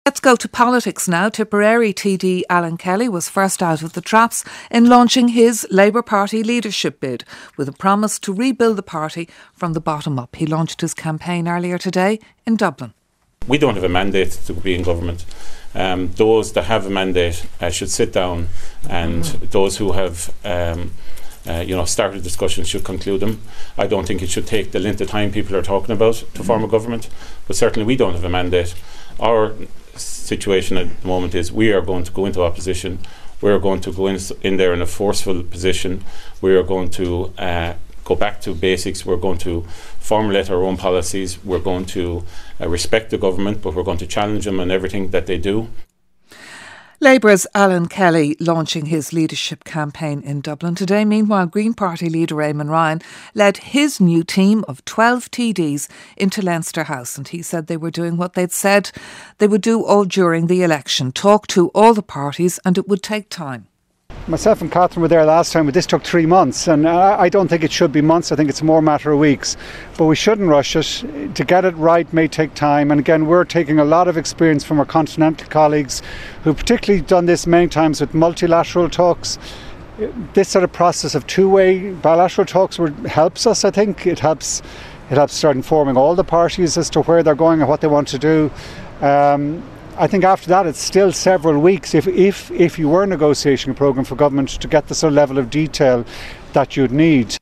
Let's go to politics now. Tipperary TD Alan Kelly was first out of the traps in launching his Labour Party leadership bid with a promise to rebuild the party from the bottom up. He launched his campaign earlier today in Dublin. We don't have a mandate to be in government. Those that have a mandate should sit down, and those who have started discussions should conclude them. I don't think it should take the length of time people are talking about to form a government, but certainly we don't have a mandate. Our situation at the moment is we are going to go into opposition. We are going to go in there in a forceful position. We are going to go back to basics. We're going to formulate our own policies. We're going to respect the government, but we're going to challenge them on everything that they do. Labour's Alan Kelly launching his leadership campaign in Dublin today. Meanwhile, Green Party leader Eamon Ryan led his new team of 12 TDs into Leinster House, and he said they were doing what they'd said they would do all during the election, talk to all the parties, and it would take time. Myself and Catherine were there last time, but this took 3 months, and I don't think it should be months. I think it's more a matter of weeks, but we shouldn't rush it. To get it right may take time, and again, we're taking a lot of experience from our continental colleagues who've particularly done this many times with multilateral talks. This sort of process of two-way bilateral talks helps us. I think it helps start informing all the parties as to where they're going and what they want to do. I think after that it's still several weeks if you were negotiating a programme for government to get the sort of level of detail that you'd need.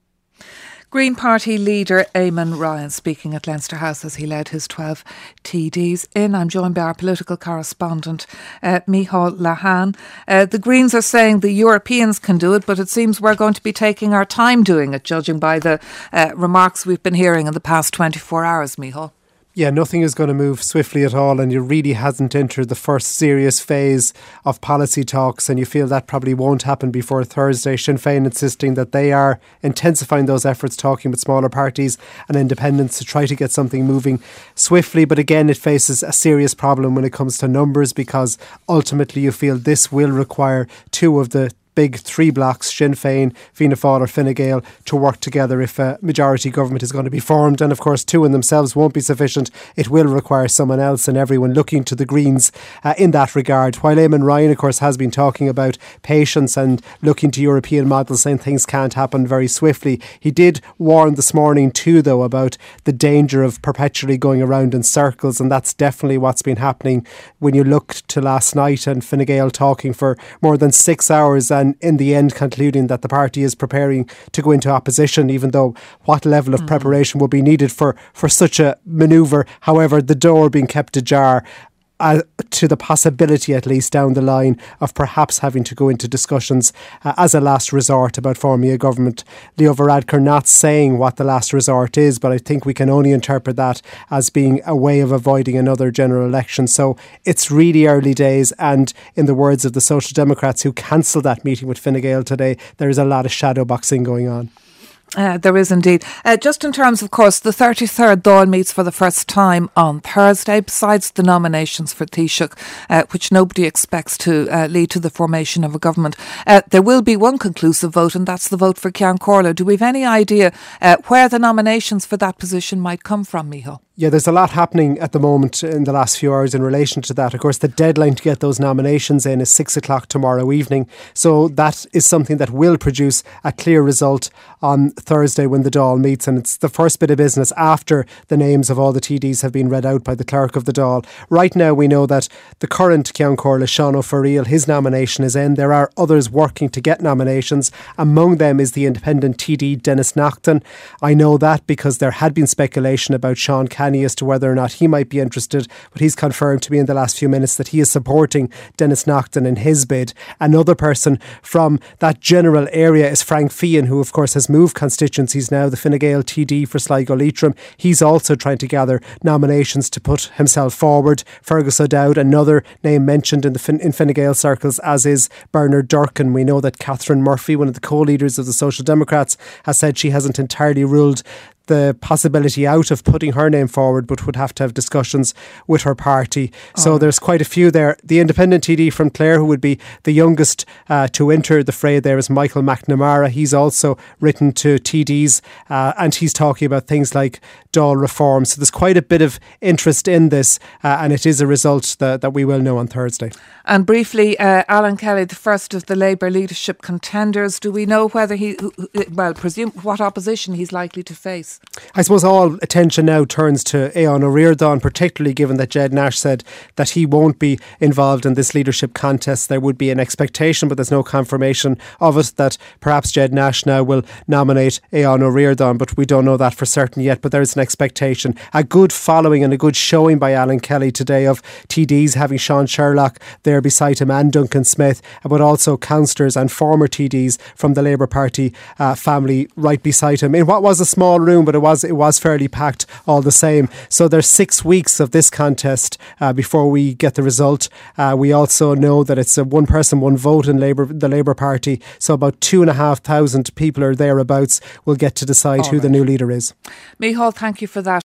Green Party leader Eamon Ryan speaking at Leinster House as he led his 12 TDs in. I'm joined by our political correspondent Micheál Lehane. The Greens are saying the Europeans can do it, but it seems we're going to be taking our time doing it, judging by the remarks we've been hearing in the past 24 hours, Micheál. Yeah, nothing is going to move swiftly at all, and you really hasn't entered the first serious phase of policy talks, and you feel that probably won't happen before Thursday. Sinn Féin insisting that they are intensifying those efforts, talking with smaller parties and independents to try to get something moving swiftly. But again, it faces a serious problem when it comes to numbers, because ultimately you feel this will require two of the big three blocks, Sinn Féin, Fianna Fáil or Fine Gael, to work together if a majority government is going to be formed. And of course, two in themselves won't be sufficient. It will require someone else, and everyone looking to the Greens in that regard. While Eamon Ryan, of course, has been talking about patience and looking to European models, saying things can't happen very swiftly. He did warn this morning too, though, about the danger of perpetually going around in circles, and that's definitely what's been happening when you looked to last night and Fine Gael talking for more than 6 hours, and in the end concluding that the party is preparing to go into opposition, even though what level of preparation will be needed for such a manoeuvre. However, the door being kept ajar to the possibility, at least down the line, of perhaps having to go into discussions as a last resort about forming a government. Leo Varadkar not saying what the last resort is, but I think we can only interpret that as being a way of avoiding another general election. So it's really early days, and in the words of the Social Democrats who cancelled that meeting with Fine Gael today, there is a lot of shadow boxing going on. There is indeed. Just in terms, of course, the 33rd Dáil meets for the first time on Thursday, besides the nominations for Taoiseach, which nobody expects to lead to the formation of a government. There will be one conclusive vote, and that's the vote for Ceann Comhairle. Do we have any idea where the nominations for that position might come from, Micheál? Yeah, there's a lot happening at the moment in the last few hours in relation to that. Of course, the deadline to get those nominations in is 6 o'clock tomorrow evening. So that is something that will produce a clear result on Thursday when the Dáil meets. And it's the first bit of business after the names of all the TDs have been read out by the clerk of the Dáil. Right now, we know that the current Ceann Comhairle, Sean O'Farrell, his nomination is in. There are others working to get nominations. Among them is the independent TD, Denis Naughton. I know that because there had been speculation about Sean Canny as to whether or not he might be interested, but he's confirmed to me in the last few minutes that he is supporting Denis Naughton in his bid. Another person from that general area is Frank Feehan, who of course has moved constituencies now, the Fine Gael TD for Sligo Leitrim. He's also trying to gather nominations to put himself forward. Fergus O'Dowd, another name mentioned in Fine Gael circles, as is Bernard Durkin. We know that Catherine Murphy, one of the co-leaders of the Social Democrats, has said she hasn't entirely ruled the possibility out of putting her name forward, but would have to have discussions with her party. So there's quite a few there. The independent TD from Clare, who would be the youngest to enter the fray there, is Michael McNamara. He's also written to TDs and he's talking about things like Dáil reform. So there's quite a bit of interest in this, and it is a result that we will know on Thursday. And briefly, Alan Kelly, the first of the Labour leadership contenders, do we know whether presume what opposition he's likely to face? I suppose all attention now turns to Eoin Ó Ríordáin, particularly given that Ged Nash said that he won't be involved in this leadership contest. There would be an expectation, but there's no confirmation of it, that perhaps Ged Nash now will nominate Eoin Ó Ríordáin, but we don't know that for certain yet. But there is an expectation. A good following and a good showing by Alan Kelly today of TDs, having Sean Sherlock there beside him and Duncan Smith, but also councillors and former TDs from the Labour Party family right beside him in what was a small room, but it was fairly packed all the same. So there's 6 weeks of this contest before we get the result. We also know that it's a one person, one vote in the Labour Party. So about 2,500 people or thereabouts will get to decide who the new leader is. Micheál, thank you for that.